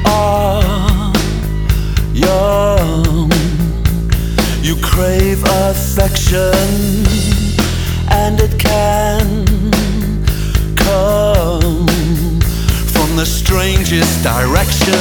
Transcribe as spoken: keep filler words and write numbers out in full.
are young, you crave affection, and it can come from the strangest direction.